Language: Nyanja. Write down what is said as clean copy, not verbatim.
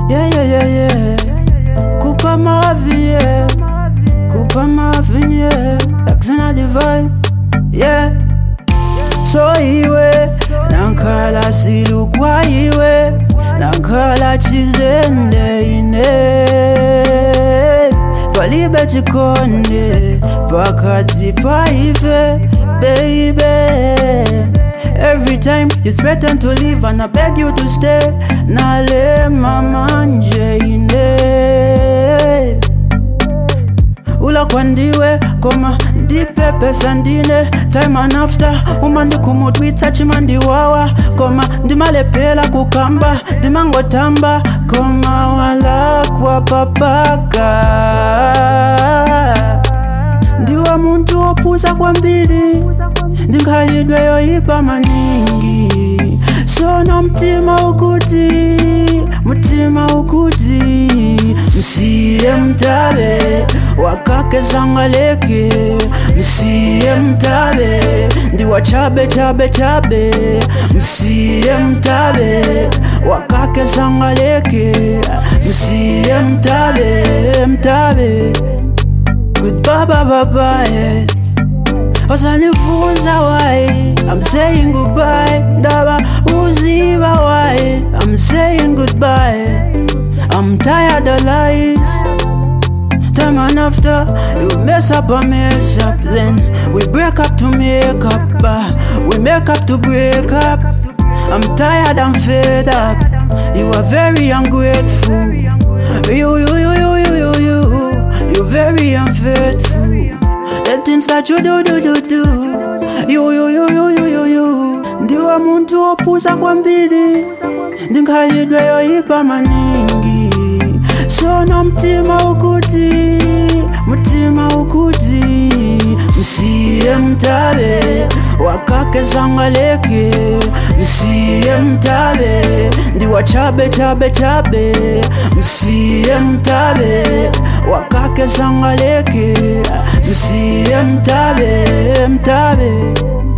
Yeah, yeah, yeah, yeah. Kupa mavi, yeah. Kupa mavi, yeah. Exana divine, yeah. So iwe nankala silu kwa iwe nankala chizende ine palibe chikonde pakati paife baby. Every time you threaten to leave and I beg you to stay, nale mama nje ine ula kwandiwe koma ndipe pesa ndine time and after umandi kumutwitsa chimandi wawa koma ndimalepela kukamba ndimangotamba koma wala kwa papaka ndiwa muntu opusa kwambiri ndinkalidwe yoipa maningi sono mtima ukuti msiye mtabe wakake zangaleke msiye mtabe ndiwa chabe msiye mtabe wakake zangaleke msiye mtabe goodbye baba yeah. Wasanifunza why I'm saying goodbye ndaba uziba why I'm saying goodbye. I'm tired of lies. Time and after you mess up, then we break up to make up, we make up to break up. I'm tired, I'm fed up. You are very ungrateful. You're very unfaithful. The things that you do. You. Ndiwa muntu opusa kwambiri ndinkalidwe yoipa maningi sono mtima ukuti msiye mtabe wakake zangaleke msiye mtabe ndiwa chabe msiye mtabe wakake zangaleke msiye mtabe